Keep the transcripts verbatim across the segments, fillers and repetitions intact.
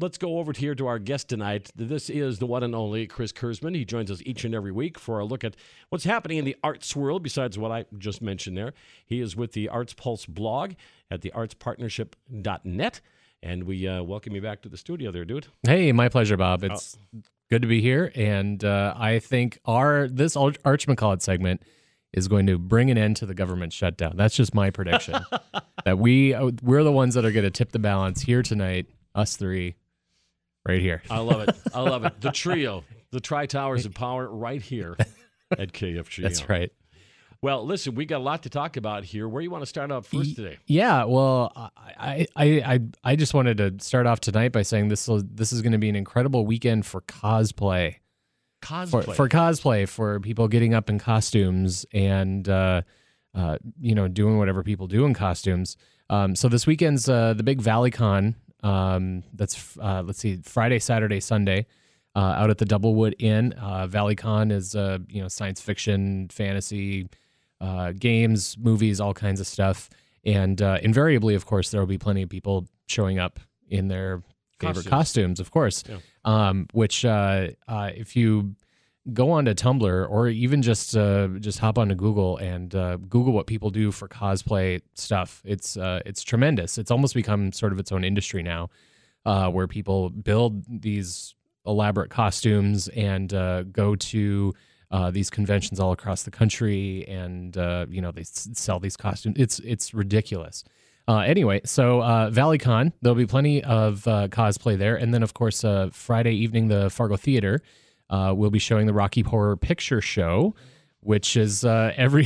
let's go over here to our guest tonight. This is the one and only Chris Kurzman. He joins us each and every week for a look at what's happening in the arts world, besides what I just mentioned there. He is with the Arts Pulse blog at the arts partnership dot net. And we uh, welcome you back to the studio there, dude. Hey, my pleasure, Bob. It's oh. good to be here. And uh, I think our this Arch McCall segment is going to bring an end to the government shutdown. That's just my prediction. that we, we're the ones that are going to tip the balance here tonight, us three, right here. I love it. I love it. The trio, the Tri-Towers of Power right here at K F G M. That's right. Well, listen, we got a lot to talk about here. Where do you want to start off first today? Yeah, well, I I I, I just wanted to start off tonight by saying this will, this is going to be an incredible weekend for cosplay. Cosplay. For, for cosplay, for people getting up in costumes and, uh, uh, you know, doing whatever people do in costumes. Um, so this weekend's uh, the big ValleyCon. Um, that's, uh, let's see, Friday, Saturday, Sunday, uh, out at the Doublewood Inn. Uh, ValleyCon is, uh, you know, science fiction, fantasy, uh, games, movies, all kinds of stuff. And uh, invariably, of course, there will be plenty of people showing up in their favorite costumes, costumes of course, yeah. um, which uh, uh, if you go onto Tumblr or even just uh, just hop onto Google and uh, Google what people do for cosplay stuff, it's uh, it's tremendous. It's almost become sort of its own industry now, uh, where people build these elaborate costumes and uh, go to uh, these conventions all across the country, and uh, you know they s- sell these costumes. It's it's ridiculous. Uh, anyway, so uh, ValleyCon, there'll be plenty of uh, cosplay there. And then, of course, uh, Friday evening, the Fargo Theater uh, will be showing the Rocky Horror Picture Show, which is uh, every...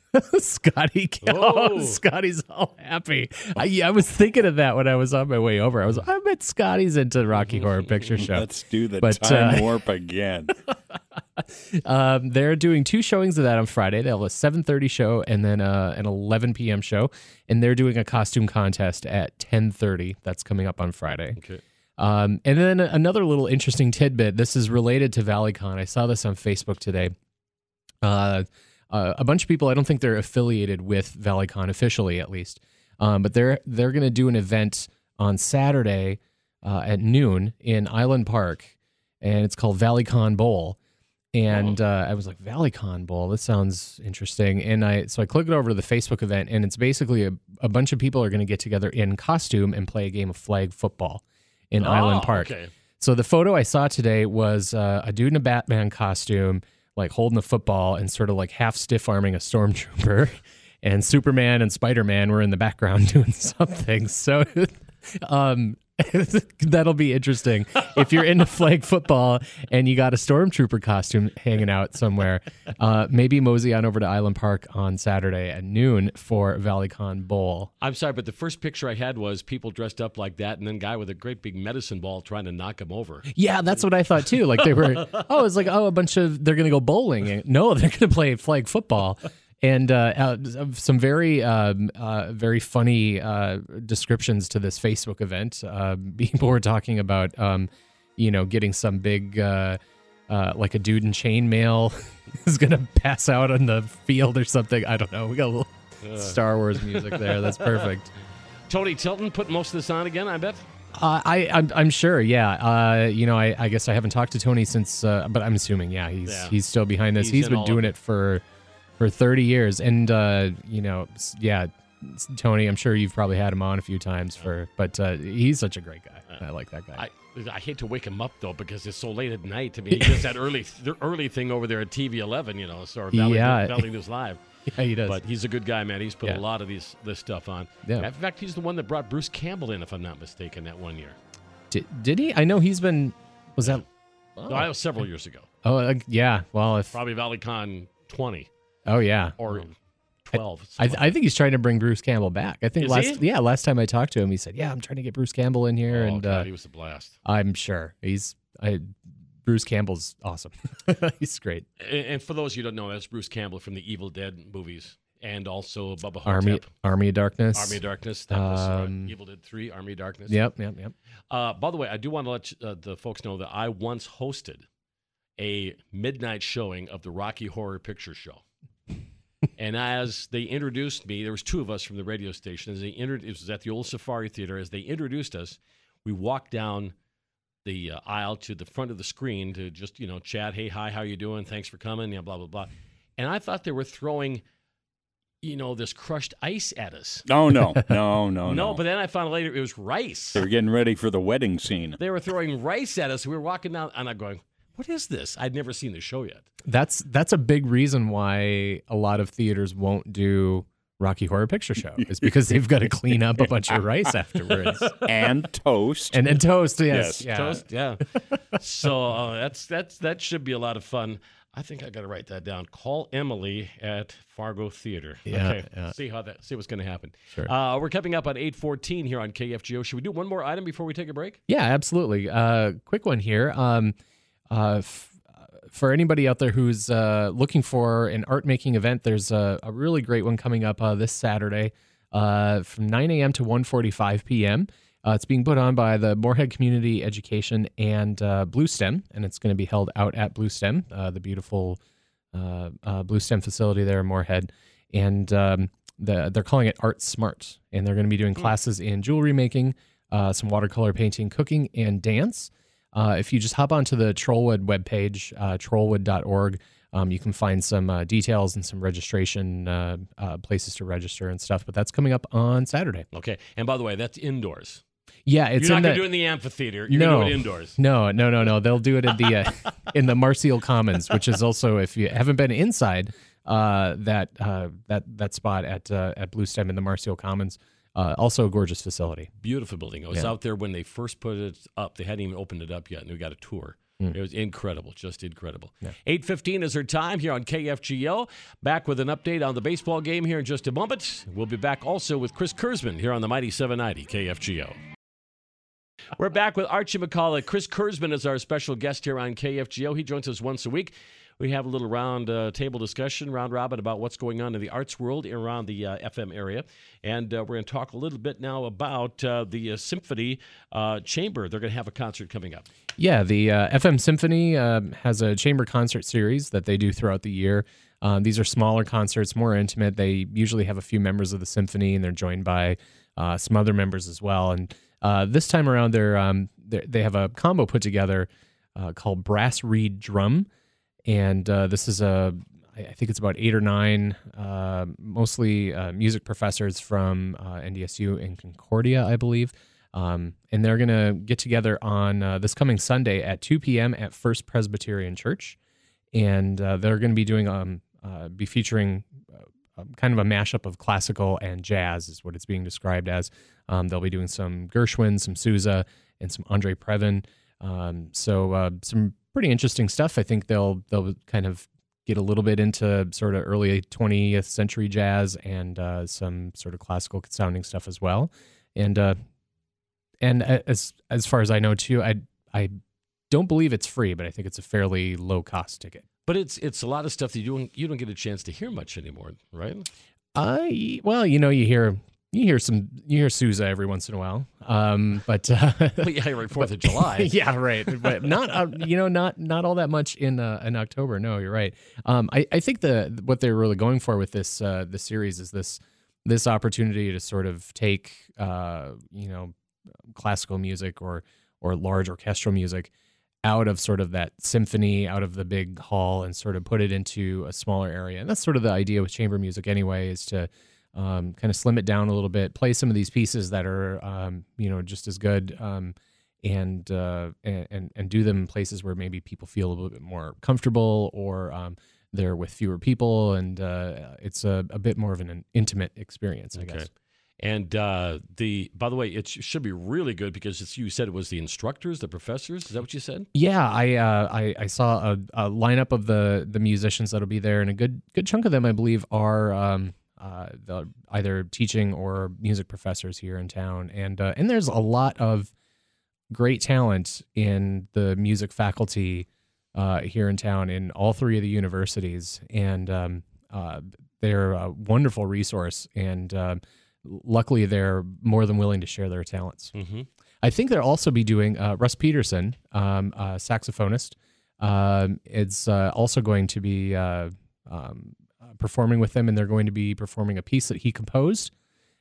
Scotty, oh, Scotty's all happy. I, I was thinking of that when I was on my way over. I was, I bet Scotty's into Rocky Horror Picture Show. Let's do the but, time uh, warp again. um, they're doing two showings of that on Friday. They'll have a seven thirty show and then uh, an eleven p.m. show. And they're doing a costume contest at ten thirty. That's coming up on Friday. Okay. Um, and then another little interesting tidbit. This is related to ValleyCon. I saw this on Facebook today. Uh, Uh, a bunch of people, I don't think they're affiliated with ValleyCon officially, at least, um, but they're they're going to do an event on Saturday uh, at noon in Island Park, and it's called ValleyCon Bowl. And oh. uh, I was like, ValleyCon Bowl, this sounds interesting. And I so I clicked over to the Facebook event, and it's basically a, a bunch of people are going to get together in costume and play a game of flag football in oh, Island Park. Okay. So the photo I saw today was uh, a dude in a Batman costume, like holding a football and sort of like half stiff arming a stormtrooper, and Superman and Spider-Man were in the background doing something. So um, that'll be interesting. If you're into flag football and you got a stormtrooper costume hanging out somewhere, uh, maybe mosey on over to Island Park on Saturday at noon for ValleyCon Bowl. I'm sorry, but the first picture I had was people dressed up like that, and then a guy with a great big medicine ball trying to knock him over. Yeah, that's what I thought too. Like they were, oh, it's like, oh, a bunch of, they're going to go bowling. And no, they're going to play flag football. And uh, uh, some very, um, uh, very funny uh, descriptions to this Facebook event. Uh, people were talking about, um, you know, getting some big, uh, uh, like a dude in chainmail is going to pass out on the field or something. I don't know. We got a little uh. Star Wars music there. That's perfect. Tony Tilton put most of this on again, I bet? Uh, I, I'm, I'm sure, yeah. Uh, you know, I, I guess I haven't talked to Tony since, uh, but I'm assuming, yeah, he's yeah. he's still behind this. He's he's been doing it for... For thirty years, and uh, you know, yeah, Tony, I'm sure you've probably had him on a few times for, but uh, he's such a great guy. I like that guy. I, I hate to wake him up though because it's so late at night. I mean, he does that early, the early thing over there at T V eleven, you know, or Valley, yeah. Valley News Live. Yeah, he does. But he's a good guy, man. He's put yeah. a lot of these this stuff on. Yeah. In fact, he's the one that brought Bruce Campbell in, if I'm not mistaken, that one year. Did, did he? I know he's been. Was that? Oh. No, that was several years ago. Oh, uh, yeah. Well, if probably ValleyCon twenty. Oh yeah, or twelve. I, I, I think he's trying to bring Bruce Campbell back. I think Is last he? yeah last time I talked to him, he said, "Yeah, I'm trying to get Bruce Campbell in here." Oh, and God, uh, he was a blast. I'm sure he's. I, Bruce Campbell's awesome. He's great. And, and for those of you who don't know, that's Bruce Campbell from the Evil Dead movies, and also Bubba Hotep. Army Army of Darkness. Army of Darkness. That was uh, Um, Evil Dead three. Army of Darkness. Yep, yep, yep. Uh, by the way, I do want to let uh, the folks know that I once hosted a midnight showing of the Rocky Horror Picture Show. And as they introduced me, there was two of us from the radio station. As they inter- it was at the old Safari Theater. As they introduced us, we walked down the uh, aisle to the front of the screen to just, you know, chat. Hey, hi, how you doing? Thanks for coming. Yeah, blah, blah, blah. And I thought they were throwing, you know, this crushed ice at us. Oh, no, no, no, no. No, but then I found later it was rice. They were getting ready for the wedding scene. They were throwing rice at us. We were walking down, and I'm going, what is this? I'd never seen the show yet. That's that's a big reason why a lot of theaters won't do Rocky Horror Picture Show, is because they've got to clean up a bunch of rice afterwards. And toast. And then toast, yes. Yes. Yeah. Toast, yeah. So uh, that's that's that should be a lot of fun. I think I got to write that down. Call Emily at Fargo Theater. Yeah, okay. yeah. See how that. See what's going to happen. Sure. Uh, we're coming up on eight fourteen here on K F G O. Should we do one more item before we take a break? Yeah, absolutely. Uh, quick one here. Um, uh, f- for anybody out there who's uh, looking for an art making event, there's a, a really great one coming up uh, this Saturday uh, from nine a.m. to one forty-five p.m. Uh, it's being put on by the Moorhead Community Education and uh, Blue STEM, and it's going to be held out at Blue STEM, uh, the beautiful uh, uh, Blue STEM facility there in Moorhead. And um, the, they're calling it Art Smart, and they're going to be doing classes in jewelry making, uh, some watercolor painting, cooking, and dance. Uh, if you just hop onto the Trollwood webpage, uh, trollwood dot org, um, you can find some uh, details and some registration uh, uh, places to register and stuff. But that's coming up on Saturday. Okay. And by the way, that's indoors. Yeah, it's You're in not going the, to do it in the amphitheater. You're No. going to do it indoors. No, no, no, no. They'll do it in the uh, in the Marseille Commons, which is also, if you haven't been inside uh, that uh, that that spot at uh, at Blue STEM in the Marseille Commons, uh, also a gorgeous facility. Beautiful building. I was Yeah. out there when they first put it up. They hadn't even opened it up yet, and we got a tour. Mm. It was incredible, just incredible. Yeah. eight fifteen is our time here on K F G O. Back with an update on the baseball game here in just a moment. We'll be back also with Chris Kurzman here on the Mighty seven ninety K F G O. We're back with Archie McCullough. Chris Kurzman is our special guest here on K F G O. He joins us once a week. We have a little round uh, table discussion, round robin, about what's going on in the arts world around the uh, F M area. And uh, we're going to talk a little bit now about uh, the uh, Symphony uh, Chamber. They're going to have a concert coming up. Yeah, the uh, F M Symphony um, has a chamber concert series that they do throughout the year. Um, these are smaller concerts, more intimate. They usually have a few members of the symphony, and they're joined by uh, some other members as well. And uh, this time around, they're, um, they're, they have a combo put together uh, called Brass Reed Drum. And uh, this is a, I think it's about eight or nine, uh, mostly uh, music professors from uh, N D S U in Concordia, I believe. Um, and they're going to get together on uh, this coming Sunday at two p.m. at First Presbyterian Church. And uh, they're going to be doing, um, uh, be featuring uh, kind of a mashup of classical and jazz is what it's being described as. Um, they'll be doing some Gershwin, some Sousa, and some Andre Previn. Um, so uh, some pretty interesting stuff. I think they'll they'll kind of get a little bit into sort of early twentieth century jazz and uh, some sort of classical sounding stuff as well. And uh, and as as far as I know too, I I don't believe it's free, but I think it's a fairly low cost ticket. But it's it's a lot of stuff that you don't, you don't get a chance to hear much anymore, right? I well, you know, you hear you hear some you hear Sousa every once in a while, um, but uh, Well, yeah, right, Fourth of July. yeah, right. But not uh, you know not not all that much in uh, in October. No, you're right. Um, I I think the what they're really going for with this uh, this series is this this opportunity to sort of take uh, you know classical music or or large orchestral music out of sort of that symphony, out of the big hall, and sort of put it into a smaller area. And that's sort of the idea with chamber music anyway, is to um, kind of slim it down a little bit, play some of these pieces that are, um, you know, just as good, um, and, uh, and and do them in places where maybe people feel a little bit more comfortable, or um, they're with fewer people, and uh, it's a, a bit more of an intimate experience, I Okay. guess. And uh, the by the way, it sh- should be really good because it's, you said it was the instructors, the professors. Is that what you said? Yeah, I uh, I, I saw a, a lineup of the the musicians that'll be there, and a good good chunk of them, I believe, are um, uh, the, either teaching or music professors here in town. And uh, and there's a lot of great talent in the music faculty uh, here in town in all three of the universities, and um, uh, they're a wonderful resource. And uh, luckily, they're more than willing to share their talents. Mm-hmm. I think they'll also be doing uh, Russ Peterson, um, a saxophonist. Um, it's uh, also going to be uh, um, performing with them, and they're going to be performing a piece that he composed.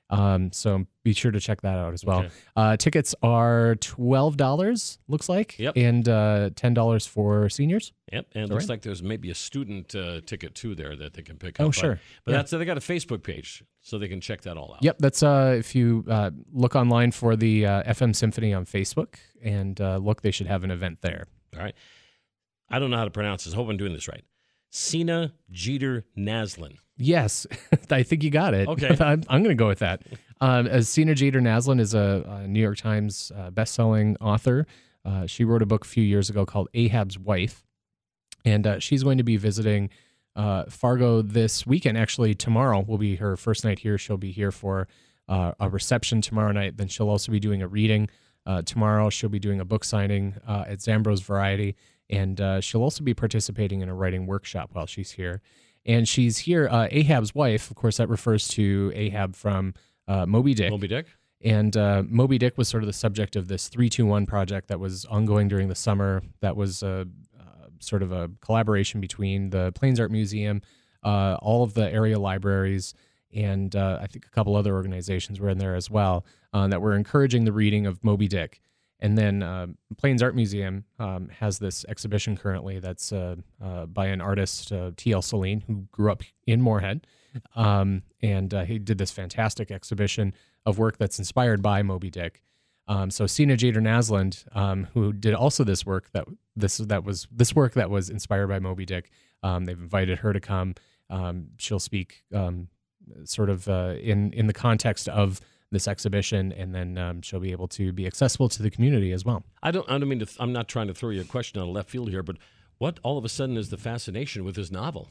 Um, so be sure to check that out as well. Okay. Uh, tickets are twelve dollars, looks like, Yep. and uh, ten dollars for seniors. Yep, and it All looks right. like there's maybe a student uh, ticket too there that they can pick up. Oh, But- sure. But Yeah. that's they got a Facebook page, so they can check that all out. Yep, that's uh, if you uh, look online for the uh, F M Symphony on Facebook and uh, look, they should have an event there. All right. I don't know how to pronounce this. I hope I'm doing this right. Sina Jeter Naslin. Yes, I think you got it. Okay. I'm, I'm going to go with that. Um, as Sina Jeter Naslin is a, a New York Times uh, best-selling author. Uh, she wrote a book a few years ago called Ahab's Wife, and uh, she's going to be visiting uh, Fargo this weekend. Actually, tomorrow will be her first night here. She'll be here for uh, a reception tomorrow night. Then she'll also be doing a reading uh, tomorrow. She'll be doing a book signing uh, at Zambro's Variety, and uh, she'll also be participating in a writing workshop while she's here. And she's here, uh, Ahab's wife, of course, that refers to Ahab from uh, Moby Dick. Moby Dick? And uh, Moby Dick was sort of the subject of this three two one project that was ongoing during the summer. That was uh, uh, sort of a collaboration between the Plains Art Museum, uh, all of the area libraries, and uh, I think a couple other organizations were in there as well uh, that were encouraging the reading of Moby Dick. And then uh, Plains Art Museum um, has this exhibition currently that's uh, uh, by an artist, uh, T L Saline, who grew up in Moorhead. Um, and uh, he did this fantastic exhibition of work that's inspired by Moby Dick. Um, so Sina Jeter Naslin, um, who did also this work that this that was this work that was inspired by Moby Dick. Um, they've invited her to come. Um, she'll speak um, sort of uh, in in the context of this exhibition, and then um, she'll be able to be accessible to the community as well. I don't. I don't mean to. I'm not trying to throw you a question out of left field here, but what all of a sudden is the fascination with his novel?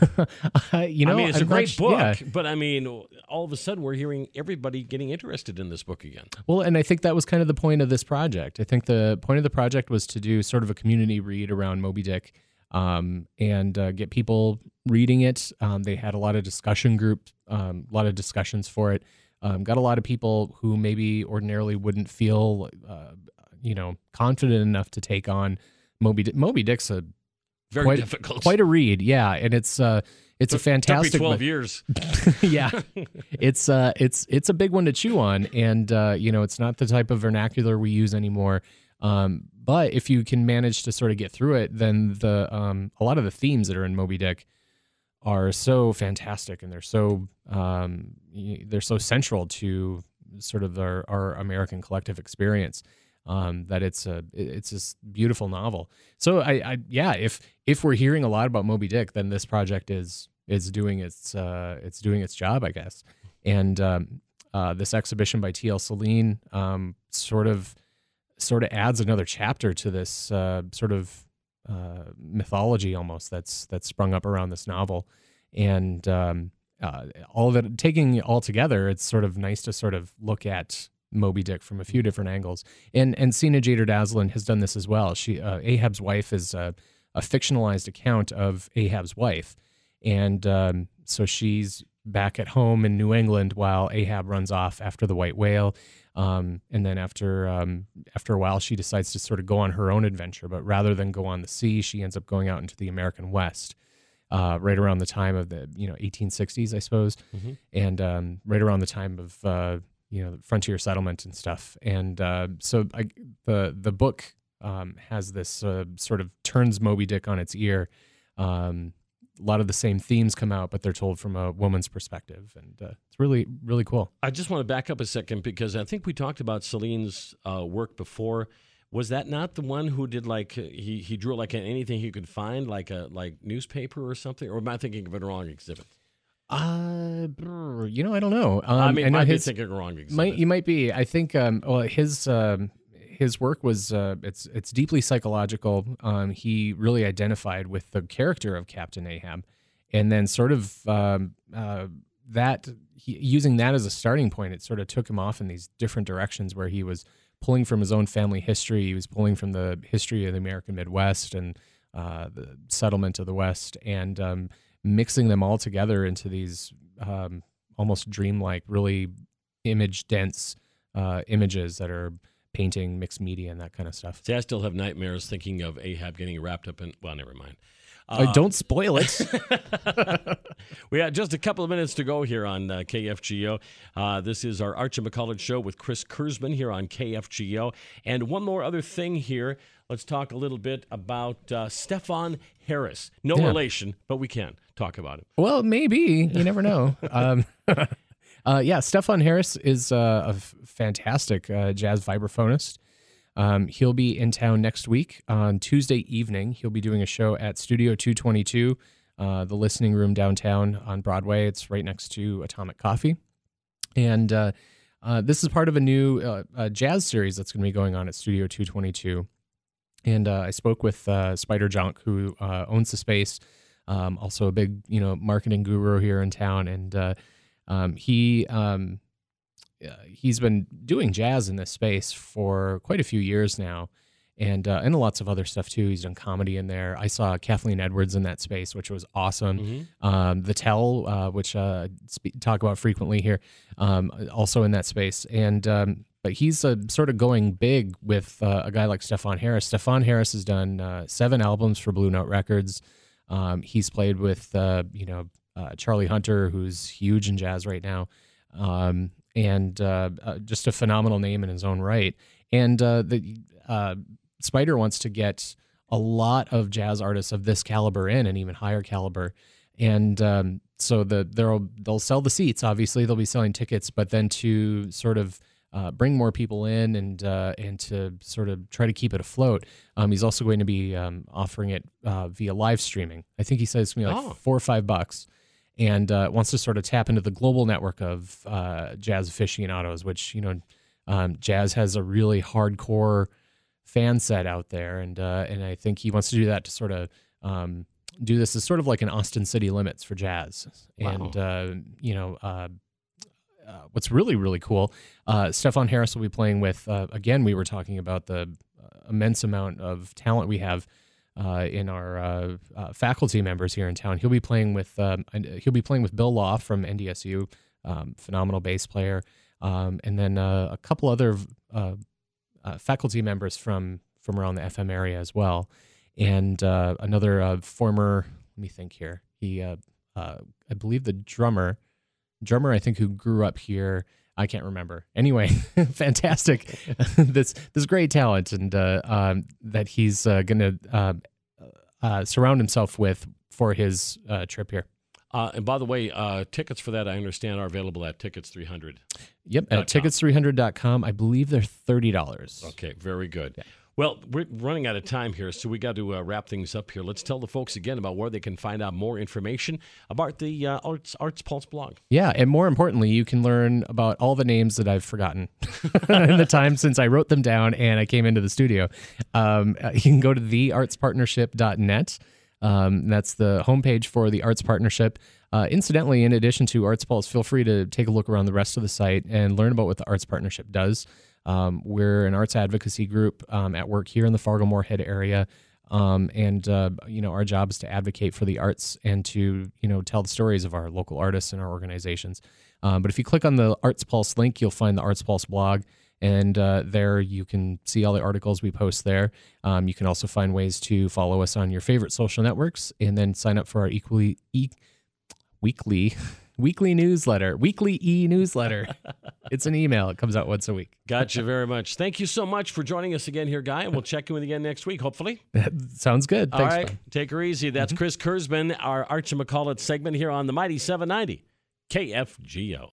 uh, you know, I mean, it's I'm a not great sh- book, yeah. but I mean, all of a sudden we're hearing everybody getting interested in this book again. Well, and I think that was kind of the point of this project. I think the point of the project was to do sort of a community read around Moby Dick um, and uh, get people reading it. Um, they had a lot of discussion groups, um, a lot of discussions for it. Um, got a lot of people who maybe ordinarily wouldn't feel, uh, you know, confident enough to take on Moby Dick. Moby Dick's a Very quite, difficult. quite a read, yeah, and it's uh, it's a Took- took me fantastic. twelve book. years. yeah, it's uh, it's it's a big one to chew on, and uh, you know, it's not the type of vernacular we use anymore. Um, but if you can manage to sort of get through it, then the um, a lot of the themes that are in Moby Dick are so fantastic, and they're so um, y- they're so central to sort of our, our American collective experience. Um, that it's a it's this beautiful novel. So I, I yeah, if if we're hearing a lot about Moby Dick, then this project is is doing its uh, it's doing its job, I guess. And um, uh, this exhibition by T L Saline um, sort of sort of adds another chapter to this uh, sort of uh, mythology almost that's that's sprung up around this novel. And um, uh, all of it, taking it all together, it's sort of nice to sort of look at Moby Dick from a few different angles. And and Sina Jeter Naslin has done this as well. She uh, Ahab's Wife is a, a fictionalized account of Ahab's wife. And um, so she's back at home in New England while Ahab runs off after the white whale. Um, and then after um, after a while, she decides to sort of go on her own adventure. But rather than go on the sea, she ends up going out into the American West. Uh, right around the time of the you know eighteen sixties, I suppose, Mm-hmm. and um, right around the time of uh, you know frontier settlement and stuff. And uh, so I, the the book um, has this uh, sort of turns Moby Dick on its ear. Um, a lot of the same themes come out, but they're told from a woman's perspective, and uh, it's really really cool. I just want to back up a second because I think we talked about Celine's uh, work before. Was that not the one who did like uh, he he drew like anything he could find, like a like newspaper or something? Or am I thinking of a wrong exhibit? Uh, brr, you know, I don't know. Um, I mean, I know might be his, thinking of a wrong exhibit. might, you might be. I think um, well, his um, his work was uh, it's it's deeply psychological. Um, he really identified with the character of Captain Ahab, and then sort of um, uh, that he, using that as a starting point, it sort of took him off in these different directions where he was pulling from his own family history. He was pulling from the history of the American Midwest and uh, the settlement of the West, and um, mixing them all together into these um, almost dreamlike, really image-dense uh, images that are painting mixed media and that kind of stuff. See, I still have nightmares thinking of Ahab getting wrapped up in. Well, never mind. Uh, don't spoil it. We have just a couple of minutes to go here on uh, K F G O. Uh, this is our Archie McCullough Show with Chris Kurzman here on K F G O. And one more other thing here. Let's talk a little bit about uh, Stefan Harris. No Yeah. relation, but we can talk about him. Well, maybe. You never know. um, uh, yeah, Stefan Harris is uh, a f- fantastic uh, jazz vibraphonist. Um, he'll be in town next week on Tuesday evening. He'll be doing a show at Studio two twenty-two, uh, the listening room downtown on Broadway. It's right next to Atomic Coffee. And uh, uh, this is part of a new uh, uh, jazz series that's going to be going on at Studio two twenty-two. And uh, I spoke with uh, Spider Junk, who uh, owns the space, um, also a big, you know, marketing guru here in town. And uh, um, he... Um, Uh, he's been doing jazz in this space for quite a few years now, and uh, and lots of other stuff too. He's done comedy in there. I saw Kathleen Edwards in that space, which was awesome. Mm-hmm. Um, the Tell, uh, which uh, spe- talk about frequently here, um, also in that space. And um, but he's uh, sort of going big with uh, a guy like Stefan Harris. Stefan Harris has done uh, seven albums for Blue Note Records. Um, he's played with uh, you know uh, Charlie Hunter, who's huge in jazz right now. Um, and uh, uh, just a phenomenal name in his own right. And uh, the uh, Spider wants to get a lot of jazz artists of this caliber in, and even higher caliber. And um, so the they'll they'll sell the seats. Obviously, they'll be selling tickets, but then to sort of uh, bring more people in and uh, and to sort of try to keep it afloat, um, he's also going to be um, offering it uh, via live streaming. I think he says it's going to be like Oh. four or five bucks. And uh, wants to sort of tap into the global network of uh, jazz aficionados, which, you know, um, jazz has a really hardcore fan set out there. And uh, and I think he wants to do that to sort of um, do this as sort of like an Austin City Limits for jazz. Wow. And, uh, you know, uh, uh, what's really, really cool, uh, Stefan Harris will be playing with, uh, again, we were talking about the immense amount of talent we have Uh, in our uh, uh, faculty members here in town. He'll be playing with um, and he'll be playing with Bill Law from N D S U, um, phenomenal bass player, um, and then uh, a couple other uh, uh, faculty members from from around the F M area as well, and uh, another uh, former. Let me think here. He, uh, uh, I believe, the drummer, drummer I think who grew up here. I can't remember. Anyway, fantastic. this this great talent, and uh, um, that he's uh, going to uh, uh, surround himself with for his uh, trip here. Uh, and by the way, uh, tickets for that, I understand, are available at Tickets three hundred. Yep, at tickets three hundred dot com. I believe they're thirty dollars. Okay, very good. Yeah. Well, we're running out of time here, so we got to uh, wrap things up here. Let's tell the folks again about where they can find out more information about the uh, Arts Arts Pulse blog. Yeah, and more importantly, you can learn about all the names that I've forgotten in the time since I wrote them down and I came into the studio. Um, you can go to the arts partnership dot net. Um, that's the homepage for the Arts Partnership. Uh, incidentally, in addition to Arts Pulse, feel free to take a look around the rest of the site and learn about what the Arts Partnership does. Um, we're an arts advocacy group um, at work here in the Fargo-Moorhead area, um, and uh, you know our job is to advocate for the arts and to you know tell the stories of our local artists and our organizations. Um, but if you click on the Arts Pulse link, you'll find the Arts Pulse blog, and uh, there you can see all the articles we post there. Um, you can also find ways to follow us on your favorite social networks, and then sign up for our equally e- weekly. Weekly newsletter, weekly e-newsletter. It's an email. It comes out once a week. Gotcha very much. Thank you so much for joining us again here, Guy, and we'll check in again next week, hopefully. Sounds good. All Thanks. right, Brian. take her easy. That's Chris Kurzman, our Archie McCullough segment here on the Mighty seven ninety K F G O.